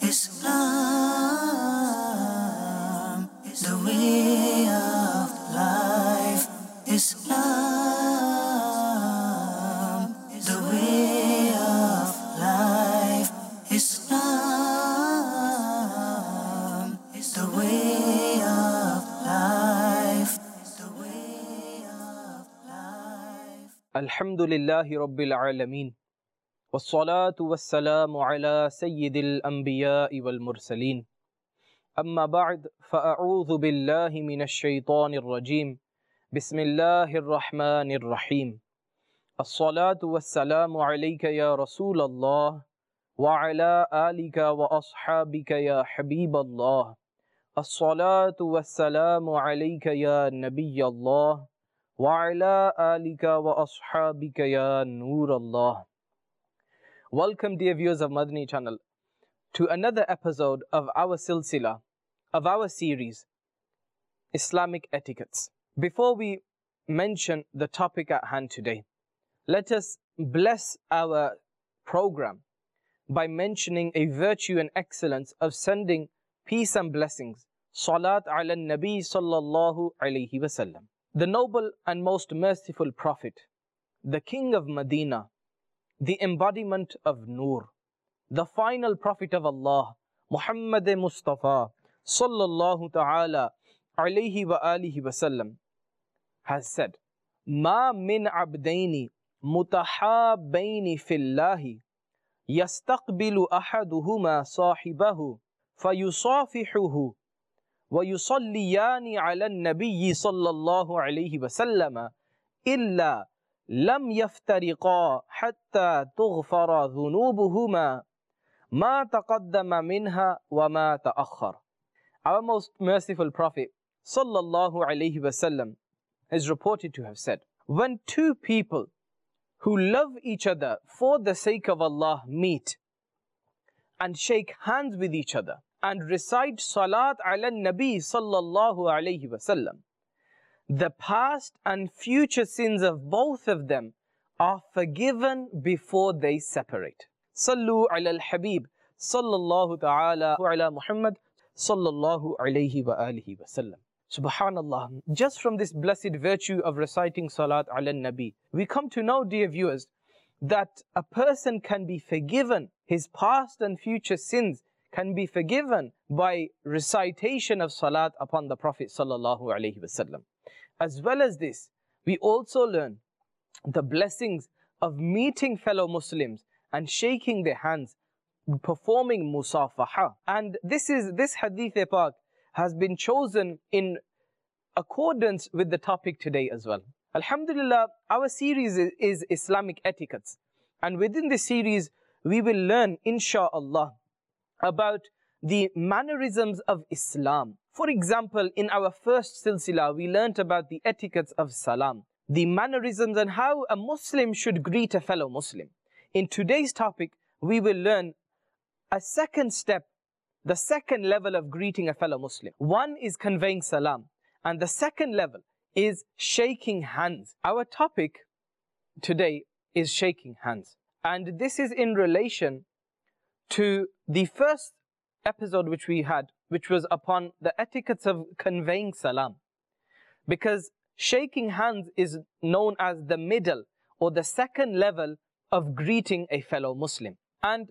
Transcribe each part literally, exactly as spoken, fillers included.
Islam is the way of life. Islam is the way of life. Islam is the way of life. The way of life. Alhamdulillahi Rabbil Alameen. والصلاة والسلام على سيد الأنبياء والمرسلين أما بعد فأعوذ بالله من الشيطان الرجيم بسم الله الرحمن الرحيم الصلاة والسلام عليك يا رسول الله وعلى آلك وأصحابك يا حبيب الله الصلاة والسلام عليك يا نبي الله وعلى آلك وأصحابك يا نور الله. Welcome, dear viewers of Madani channel, to another episode of our silsila, of our series, Islamic Etiquettes. Before we mention the topic at hand today, let us bless our program by mentioning a virtue and excellence of sending peace and blessings, Salat ala Nabi sallallahu alayhi wasallam. The noble and most merciful Prophet, the King of Medina, the embodiment of Noor, the final Prophet of Allah, Muhammad Mustafa sallallahu ta'ala alayhi wa alihi wasallam, has said, Ma min abdaini mutahabbaini fillahi yastaqbilu ahaduhuma sahibahu fayusafihuhu wa yusalliyani ala nabiyyi sallallahu alayhi wasallam illa لم يفترقا حتى تغفر ذنوبهما ما تقدم منها وما تأخر. Our most merciful Prophet sallallahu alaihi wasallam is reported to have said, when two people who love each other for the sake of Allah meet and shake hands with each other and recite Salat ala Nabi sallallahu alaihi wasallam, the past and future sins of both of them are forgiven before they separate. Sallu ala al-Habib sallallahu ta'ala ala Muhammad sallallahu alayhi wa alihi wa sallam. Subhanallah, just from this blessed virtue of reciting Salat ala Nabi, we come to know, dear viewers, that a person can be forgiven, his past and future sins can be forgiven by recitation of Salat upon the Prophet sallallahu alayhi wa sallam. As well as this, we also learn the blessings of meeting fellow Muslims and shaking their hands, performing musafaha. And this is this hadith pak has been chosen in accordance with the topic today as well. Alhamdulillah, our series is, is Islamic Etiquettes. And within this series, we will learn, inshaAllah, about the mannerisms of Islam. For example, in our first silsila, we learnt about the etiquettes of salam, the mannerisms and how a Muslim should greet a fellow Muslim. In today's topic, we will learn a second step, the second level of greeting a fellow Muslim. One is conveying salam, and the second level is shaking hands. Our topic today is shaking hands. And this is in relation to the first episode which we had, which was upon the etiquettes of conveying salam. Because shaking hands is known as the middle or the second level of greeting a fellow Muslim. And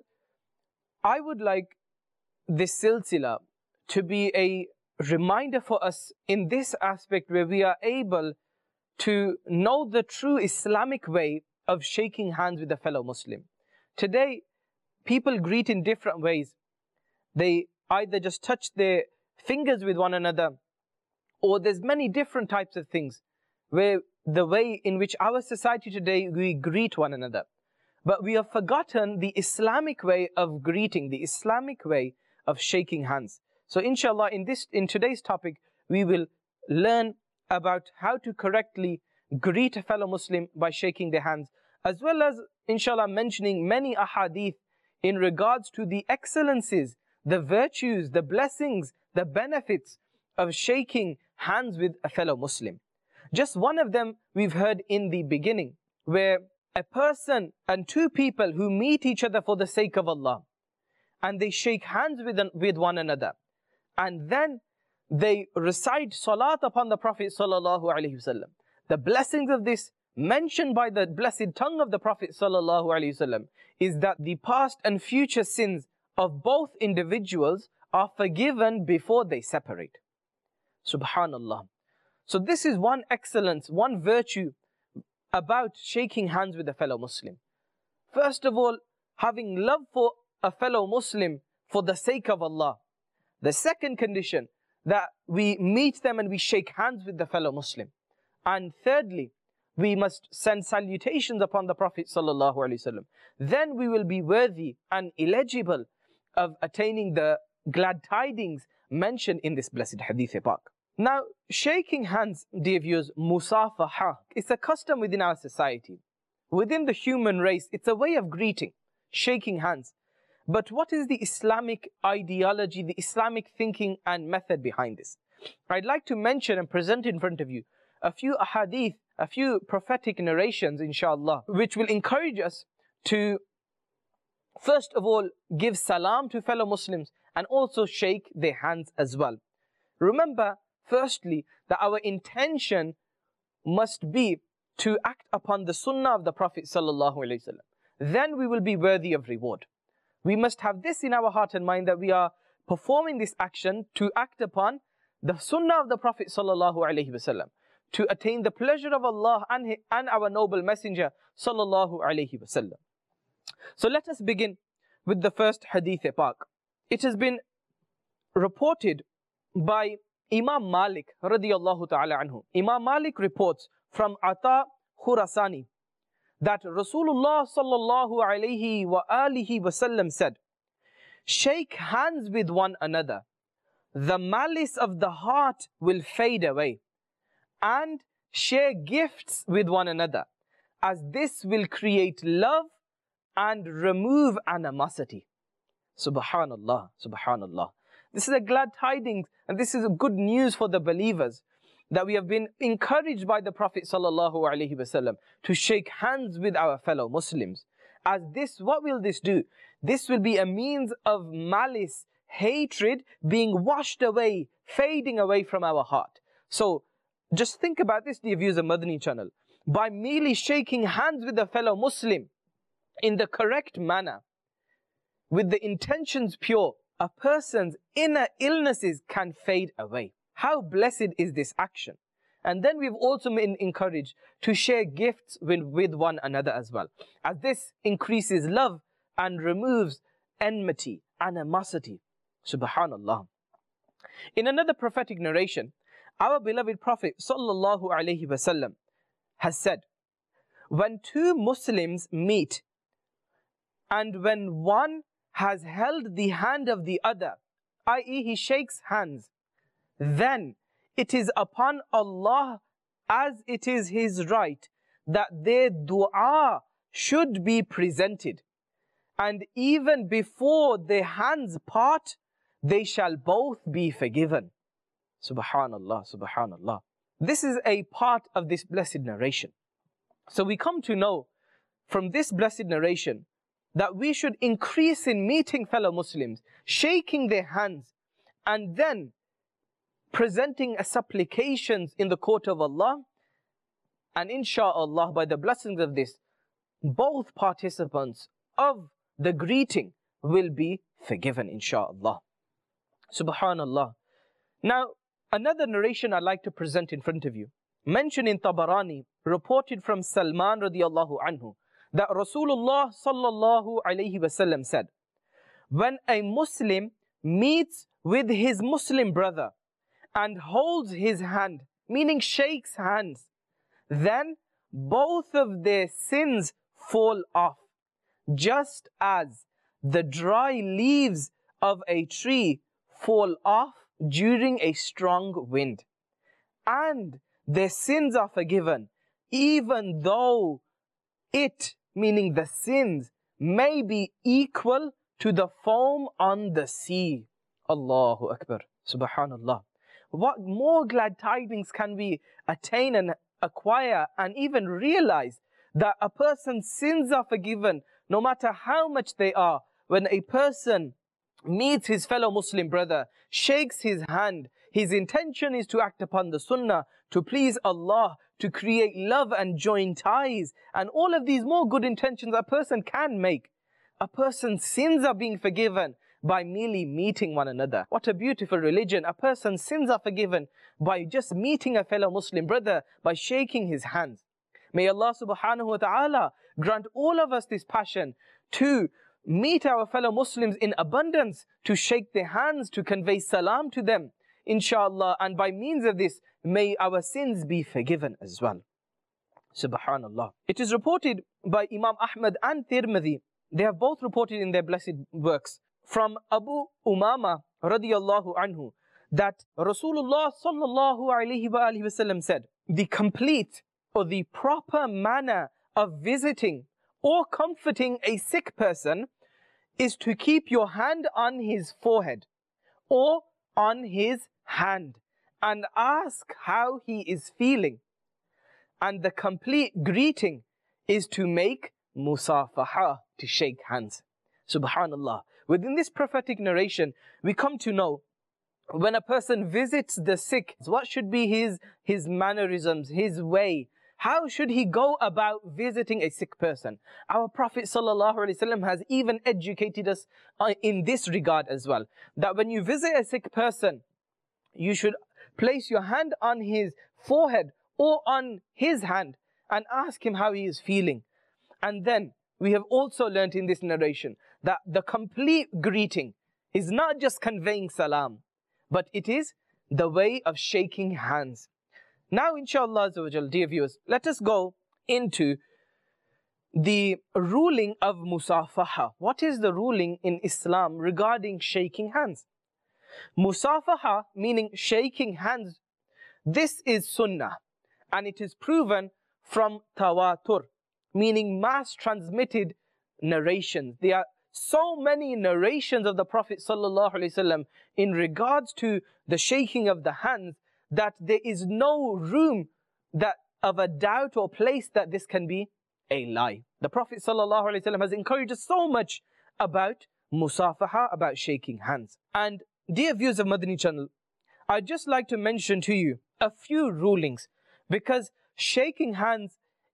I would like this silsila to be a reminder for us in this aspect where we are able to know the true Islamic way of shaking hands with a fellow Muslim. Today, people greet in different ways. They either just touch their fingers with one another, or there's many different types of things where the way in which our society today we greet one another. But we have forgotten the Islamic way of greeting, the Islamic way of shaking hands. So inshallah, in this in today's topic, we will learn about how to correctly greet a fellow Muslim by shaking their hands, as well as inshallah mentioning many ahadith in regards to the excellences, the virtues, the blessings, the benefits of shaking hands with a fellow Muslim. Just one of them we've heard in the beginning, where a person and two people who meet each other for the sake of Allah, and they shake hands with, with one another. And then they recite salat upon the Prophet sallallahu alaihi wasallam. The blessings of this, mentioned by the blessed tongue of the Prophet sallallahu alaihi wasallam, is that the past and future sins of both individuals are forgiven before they separate. Subhanallah. So this is one excellence, one virtue about shaking hands with a fellow Muslim. First of all, having love for a fellow Muslim for the sake of Allah. The second condition, that we meet them and we shake hands with the fellow Muslim. And thirdly, we must send salutations upon the Prophet sallallahu alaihi wasallam. Then we will be worthy and eligible of attaining the glad tidings mentioned in this blessed hadith pak. Now, shaking hands, dear viewers, musafaha, it's a custom within our society. Within the human race, it's a way of greeting, shaking hands. But what is the Islamic ideology, the Islamic thinking and method behind this? I'd like to mention and present in front of you a few ahadith, a few prophetic narrations, inshallah, which will encourage us to, first of all, give salam to fellow Muslims and also shake their hands as well. Remember, firstly, that our intention must be to act upon the sunnah of the Prophet sallallahu alaihi wasallam. Then we will be worthy of reward. We must have this in our heart and mind, that we are performing this action to act upon the sunnah of the Prophet sallallahu alaihi wasallam, to attain the pleasure of Allah and, and our noble messenger sallallahu alaihi wasallam. So let us begin with the first hadith pak. It has been reported by Imam Malik radiyallahu ta'ala anhu. Imam Malik reports from Ata Khurasani that Rasulullah sallallahu alayhi wa alihi wasallam said, shake hands with one another, the malice of the heart will fade away, and share gifts with one another, as this will create love and remove animosity. Subhanallah, subhanallah. This is a glad tidings, and this is a good news for the believers, that we have been encouraged by the Prophet sallallahu alaihi wasallam to shake hands with our fellow Muslims. As this, what will this do? This will be a means of malice, hatred being washed away, fading away from our heart. So, just think about this, dear viewers of Madani channel. By merely shaking hands with a fellow Muslim in the correct manner, with the intentions pure, a person's inner illnesses can fade away. How blessed is this action? And then we've also been encouraged to share gifts with, with one another as well, as this increases love and removes enmity, animosity. Subhanallah. In another prophetic narration, our beloved Prophet sallallahu alaihi wasallam has said, when two Muslims meet, and when one has held the hand of the other, that is he shakes hands, then it is upon Allah, as it is His right, that their dua should be presented. And even before their hands part, they shall both be forgiven. Subhanallah, subhanallah. This is a part of this blessed narration. So we come to know from this blessed narration that we should increase in meeting fellow Muslims, shaking their hands, and then presenting a supplications in the court of Allah. And insha'Allah, by the blessings of this, both participants of the greeting will be forgiven, insha'Allah. Subhanallah. Now, another narration I'd like to present in front of you, mentioned in Tabarani, reported from Salman radiallahu anhu, that Rasulullah sallallahu alayhi wasallam said, when a Muslim meets with his Muslim brother and holds his hand, meaning shakes hands, then both of their sins fall off, just as the dry leaves of a tree fall off during a strong wind. And their sins are forgiven, even though it, meaning the sins, may be equal to the foam on the sea. Allahu Akbar. Subhanallah. What more glad tidings can we attain and acquire and even realize, that a person's sins are forgiven no matter how much they are, when a person meets his fellow Muslim brother, shakes his hand, his intention is to act upon the sunnah, to please Allah, to create love and join ties, and all of these more good intentions a person can make. A person's sins are being forgiven by merely meeting one another. What a beautiful religion. A person's sins are forgiven by just meeting a fellow Muslim brother, by shaking his hands. May Allah subhanahu wa ta'ala grant all of us this passion to meet our fellow Muslims in abundance, to shake their hands, to convey salam to them, inshallah. And by means of this, may our sins be forgiven as well. Subhanallah. It is reported by Imam Ahmad and Tirmidhi, they have both reported in their blessed works, from Abu Umama radiyallahu anhu, that Rasulullah sallallahu alayhi wa alihi wasallam said, the complete or the proper manner of visiting or comforting a sick person is to keep your hand on his forehead or on his hand and ask how he is feeling. And the complete greeting is to make musafaha, to shake hands. Subhanallah. Within this prophetic narration, we come to know when a person visits the sick, what should be his, his mannerisms, his way. How should he go about visiting a sick person? Our Prophet ﷺ has even educated us in this regard as well. That when you visit a sick person, you should place your hand on his forehead or on his hand and ask him how he is feeling. And then we have also learnt in this narration that the complete greeting is not just conveying salam, but it is the way of shaking hands. Now, inshallah, dear viewers, let us go into the ruling of musafaha. What is the ruling in Islam regarding shaking hands? Musafaha, meaning shaking hands, this is sunnah, and it is proven from tawatur, meaning mass transmitted narrations. There are so many narrations of the Prophet ﷺ in regards to the shaking of the hands that there is no room that of a doubt or place that this can be a lie. The Prophet ﷺ has encouraged us so much about musafaha, about shaking hands. And dear viewers of Madani channel, I'd just like to mention to you a few rulings, because shaking hands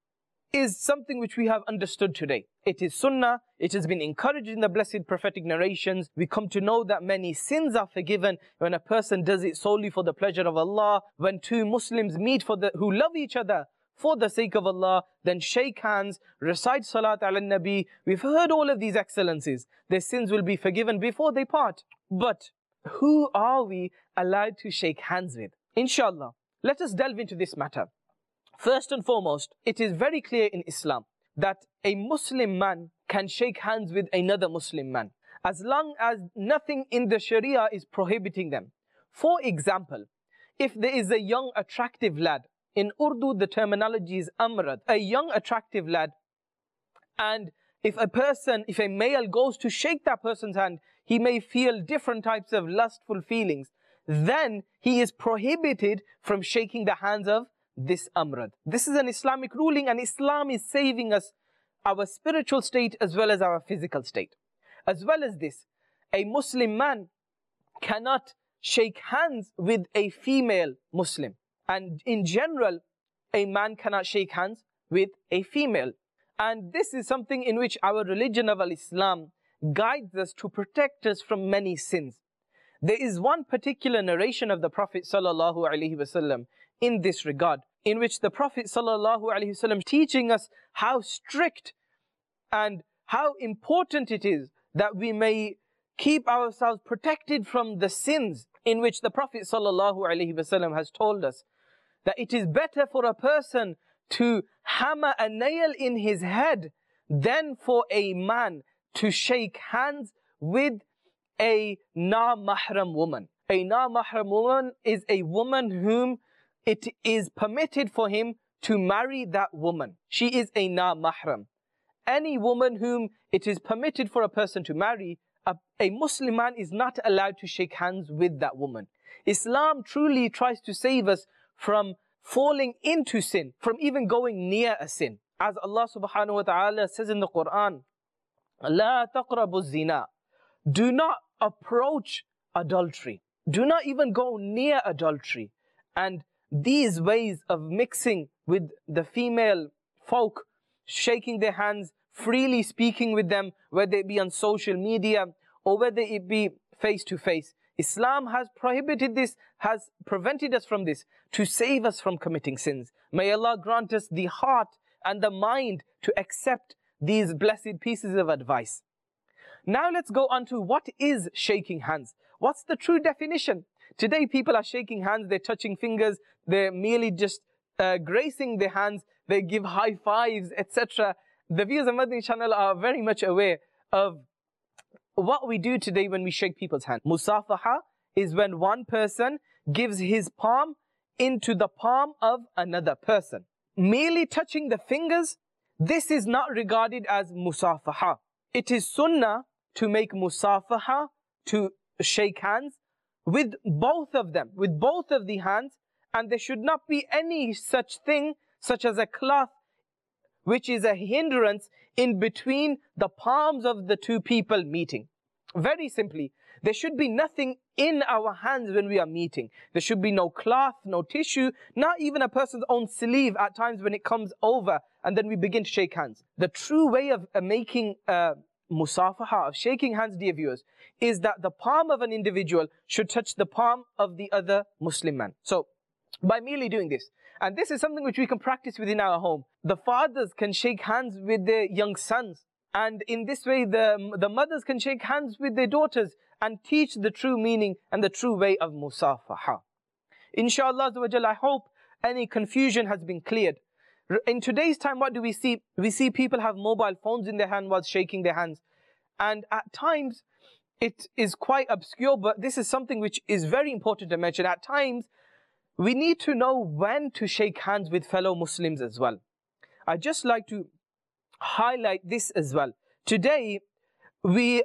is something which we have understood today. It is sunnah, it has been encouraged in the blessed prophetic narrations. We come to know that many sins are forgiven when a person does it solely for the pleasure of Allah. When two Muslims meet for the, who love each other for the sake of Allah, then shake hands, recite salat ala nabi. We've heard all of these excellencies. Their sins will be forgiven before they part. But who are we allowed to shake hands with? Inshallah, let us delve into this matter. First and foremost, it is very clear in Islam that a Muslim man can shake hands with another Muslim man, as long as nothing in the Sharia is prohibiting them. For example, if there is a young attractive lad, in Urdu the terminology is amrad, a young attractive lad, and if a person, if a male goes to shake that person's hand, he may feel different types of lustful feelings, then he is prohibited from shaking the hands of this amrad. This is an Islamic ruling, and Islam is saving us our spiritual state as well as our physical state. As well as this, a Muslim man cannot shake hands with a female Muslim. And in general, a man cannot shake hands with a female. And this is something in which our religion of Al-Islam guides us to protect us from many sins. There is one particular narration of the Prophet sallallahu alaihi wasallam in this regard, in which the Prophet sallallahu alaihi wasallam teaching us how strict and how important it is that we may keep ourselves protected from the sins, in which the Prophet sallallahu alaihi wasallam has told us that it is better for a person to hammer a nail in his head than for a man to shake hands with a na-mahram woman. A na-mahram woman is a woman whom it is permitted for him to marry that woman. She is a na-mahram. Any woman whom it is permitted for a person to marry, a, a Muslim man is not allowed to shake hands with that woman. Islam truly tries to save us from falling into sin, from even going near a sin. As Allah subhanahu wa ta'ala says in the Quran, La taqrabu zina. Do not approach adultery. Do not even go near adultery. And these ways of mixing with the female folk, shaking their hands, freely speaking with them, whether it be on social media or whether it be face to face, Islam has prohibited this, has prevented us from this to save us from committing sins. May Allah grant us the heart and the mind to accept these blessed pieces of advice. Now let's go on to what is shaking hands. What's the true definition? Today people are shaking hands, they're touching fingers, they're merely just uh, gracing their hands, they give high fives, et cetera. The viewers of Madani channel are very much aware of what we do today when we shake people's hands. Musafaha is when one person gives his palm into the palm of another person. Merely touching the fingers, this is not regarded as musafaha. It is sunnah to make musafaha, to shake hands with both of them, with both of the hands, and there should not be any such thing such as a cloth which is a hindrance in between the palms of the two people meeting. Very simply, there should be nothing in our hands when we are meeting. There should be no cloth, no tissue, not even a person's own sleeve at times when it comes over and then we begin to shake hands. The true way of uh, making uh, musafaha, of shaking hands, dear viewers, is that the palm of an individual should touch the palm of the other Muslim man. So, by merely doing this, and this is something which we can practice within our home. The fathers can shake hands with their young sons. And in this way, the, the mothers can shake hands with their daughters and teach the true meaning and the true way of musafaha. Inshallah, I hope any confusion has been cleared. In today's time, what do we see? We see people have mobile phones in their hand while shaking their hands. And at times, it is quite obscure, but this is something which is very important to mention. At times, we need to know when to shake hands with fellow Muslims as well. I'd just like to highlight this as well. Today, we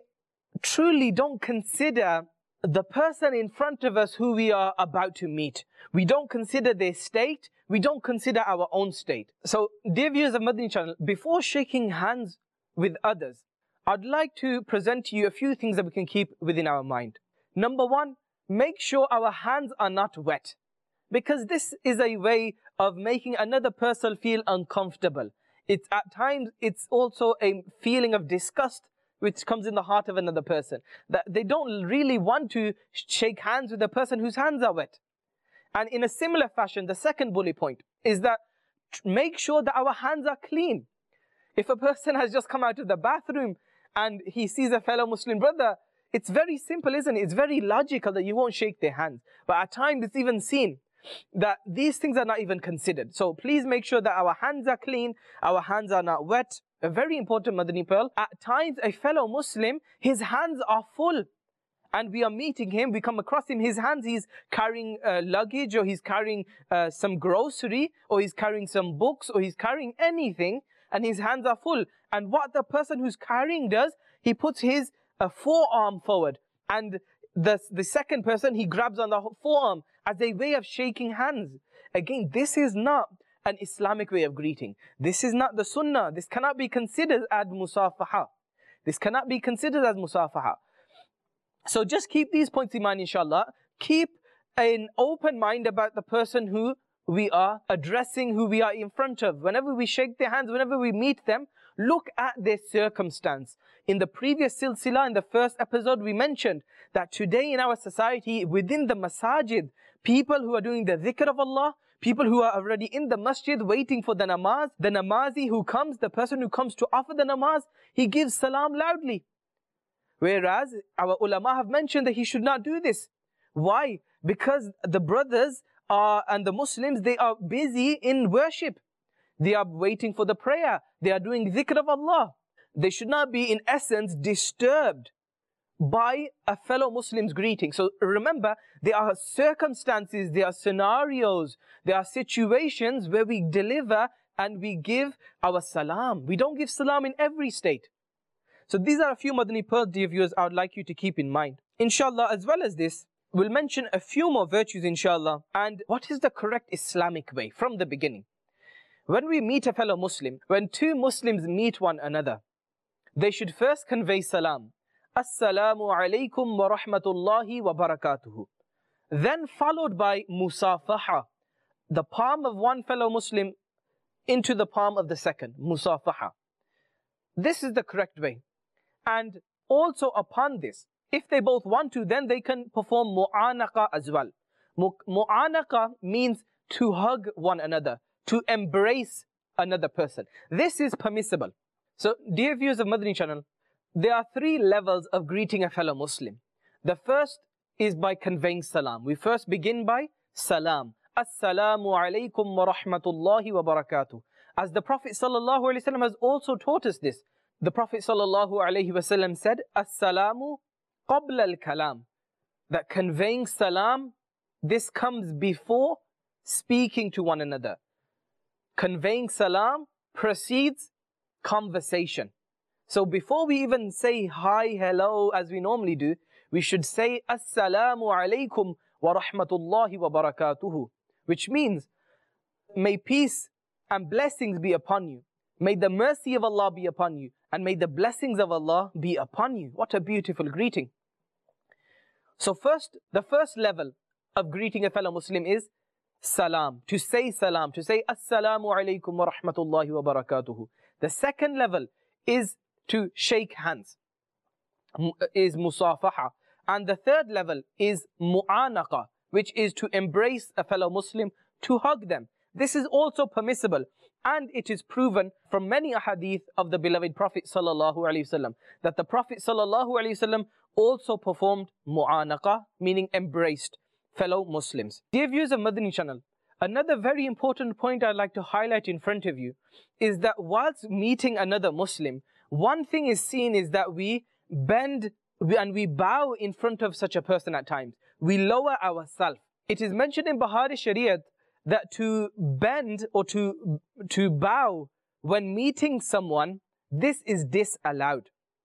truly don't consider the person in front of us who we are about to meet. We don't consider their state. We don't consider our own state. So, dear viewers of Madani channel, before shaking hands with others, I'd like to present to you a few things that we can keep within our mind. Number one, make sure our hands are not wet. Because this is a way of making another person feel uncomfortable. It's at times, it's also a feeling of disgust which comes in the heart of another person. That they don't really want to shake hands with a person whose hands are wet. And in a similar fashion, the second bullet point is that make sure that our hands are clean. If a person has just come out of the bathroom and he sees a fellow Muslim brother, it's very simple, isn't it? It's very logical that you won't shake their hands. But at times, it's even seen that these things are not even considered. So please make sure that our hands are clean, our hands are not wet. A very important Madani pearl. At times, a fellow Muslim, his hands are full. And we are meeting him, we come across him, his hands, he's carrying uh, luggage, or he's carrying uh, some grocery, or he's carrying some books, or he's carrying anything, and his hands are full. And what the person who's carrying does, he puts his uh, forearm forward. And the, the second person, he grabs on the forearm as a way of shaking hands. Again, this is not an Islamic way of greeting. This is not the sunnah. This cannot be considered as musafaha. This cannot be considered as musafaha. So just keep these points in mind, inshallah. Keep an open mind about the person who we are addressing, who we are in front of. Whenever we shake their hands, whenever we meet them, look at their circumstance. In the previous silsila, in the first episode, we mentioned that today in our society, within the masajid, people who are doing the dhikr of Allah, people who are already in the masjid waiting for the namaz, the namazi who comes, the person who comes to offer the namaz, he gives salam loudly. Whereas our ulama have mentioned that he should not do this. Why? Because the brothers are, and the Muslims, they are busy in worship. They are waiting for the prayer. They are doing dhikr of Allah. They should not be, in essence, disturbed by a fellow Muslim's greeting. So remember, there are circumstances, there are scenarios, there are situations where we deliver and we give our salam. We don't give salam in every state. So these are a few Madani pearls, dear viewers, I would like you to keep in mind. Inshallah, as well as this, we'll mention a few more virtues, inshallah, and what is the correct Islamic way from the beginning. When we meet a fellow Muslim, when two Muslims meet one another, they should first convey salam. Assalamu alaikum wa rahmatullahi wa barakatuhu. Then followed by musafaha, the palm of one fellow Muslim into the palm of the second, musafaha. This is the correct way. And also upon this, if they both want to, then they can perform mu'anaqa as well. Mu'anaqa means to hug one another, to embrace another person. This is permissible. So, dear viewers of Madani channel, there are three levels of greeting a fellow Muslim. The first is by conveying salam. We first begin by salam. Assalamu alaikum wa rahmatullahi wa barakatuh. As the Prophet sallallahu alaihi wasallam has also taught us this. The Prophet sallallahu alaihi wasallam said, Assalamu qabla al-kalam. That conveying salam, this comes before speaking to one another. Conveying salam precedes conversation. So before we even say hi, hello, as we normally do, we should say Assalamu alaikum wa rahmatullahi wa barakatuhu. Which means, may peace and blessings be upon you. May the mercy of Allah be upon you. And may the blessings of Allah be upon you. What a beautiful greeting. So first, the first level of greeting a fellow Muslim is salam. To say salam. To say Assalamu alaikum wa rahmatullahi wa barakatuhu. The second level is to shake hands. Is musafaha. And the third level is mu'anaqa, which is to embrace a fellow Muslim, to hug them. This is also permissible, and it is proven from many ahadith of the beloved Prophet sallallahu alaihi wasallam that the Prophet sallallahu alaihi wasallam also performed mu'anaqa, meaning embraced fellow Muslims. Dear viewers of Madani channel, another very important point I'd like to highlight in front of you is that whilst meeting another Muslim, one thing is seen is that we bend and we bow in front of such a person at times. We lower ourselves. It is mentioned in Bahari Shariat that to bend or to, to bow when meeting someone, this is disallowed.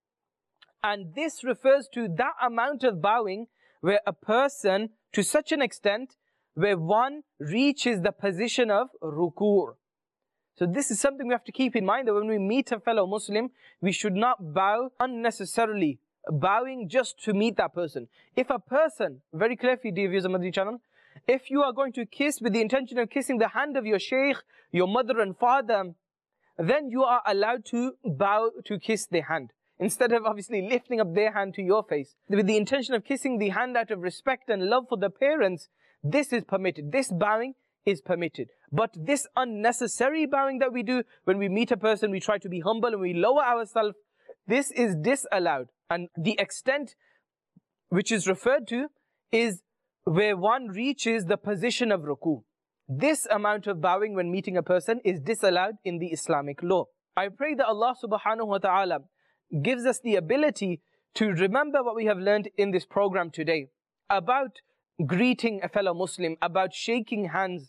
And this refers to that amount of bowing where a person, to such an extent, where one reaches the position of ruku'. So this is something we have to keep in mind, that when we meet a fellow Muslim, we should not bow unnecessarily, bowing just to meet that person. If a person, very clearly, dear viewers of Madani channel, if you are going to kiss with the intention of kissing the hand of your sheikh, your mother and father, then you are allowed to bow to kiss their hand, instead of obviously lifting up their hand to your face. With the intention of kissing the hand out of respect and love for the parents, this is permitted. This bowing is permitted. But this unnecessary bowing that we do, when we meet a person, we try to be humble and we lower ourselves, this is disallowed. And the extent which is referred to is where one reaches the position of ruku'. This amount of bowing when meeting a person is disallowed in the Islamic law. I pray that Allah subhanahu wa ta'ala gives us the ability to remember what we have learned in this program today about greeting a fellow Muslim, about shaking hands,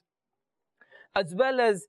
as well as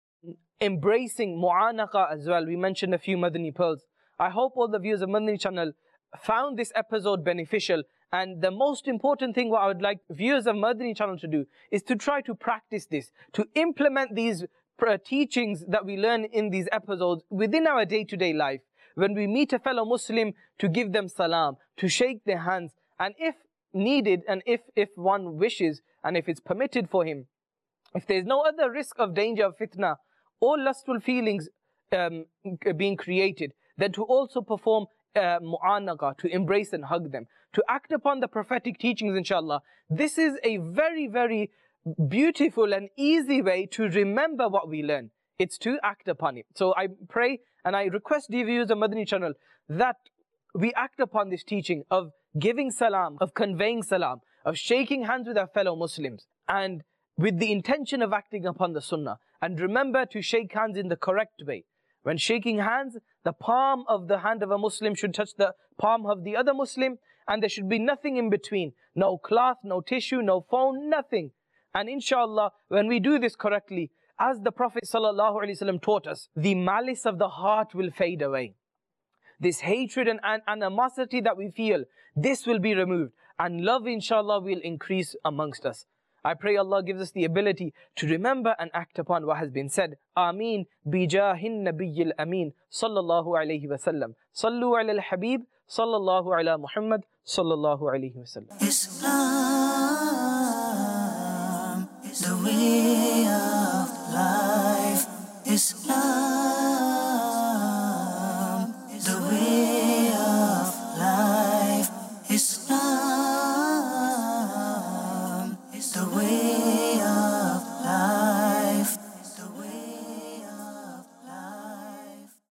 embracing mu'anaqa as well. We mentioned a few Madani pearls. I hope all the viewers of Madani channel found this episode beneficial. And the most important thing what I would like viewers of Madani channel to do is to try to practice this, to implement these teachings that we learn in these episodes within our day-to-day life. When we meet a fellow Muslim, to give them salam, to shake their hands, and if needed, and if, if one wishes, and if it's permitted for him, if there's no other risk of danger of fitna or lustful feelings um, being created, then to also perform uh, mu'anaqa, to embrace and hug them, to act upon the prophetic teachings, inshallah. This is a very, very beautiful and easy way to remember what we learn. It's to act upon it. So I pray and I request dear viewers of Madani channel that we act upon this teaching of giving salam, of conveying salam, of shaking hands with our fellow Muslims, and with the intention of acting upon the sunnah. And remember to shake hands in the correct way. When shaking hands, the palm of the hand of a Muslim should touch the palm of the other Muslim, and there should be nothing in between. No cloth, no tissue, no phone, nothing. And inshallah, when we do this correctly, as the Prophet ﷺ taught us, the malice of the heart will fade away. This hatred and animosity that we feel, this will be removed. And love, inshallah, will increase amongst us. I pray Allah gives us the ability to remember and act upon what has been said. Ameen. Bijahin Nabiyyil Ameen. Sallallahu alayhi wa sallam. Sallu ala al-Habib. Sallallahu ala Muhammad sallallahu alayhi wa sallam. Islam, the way of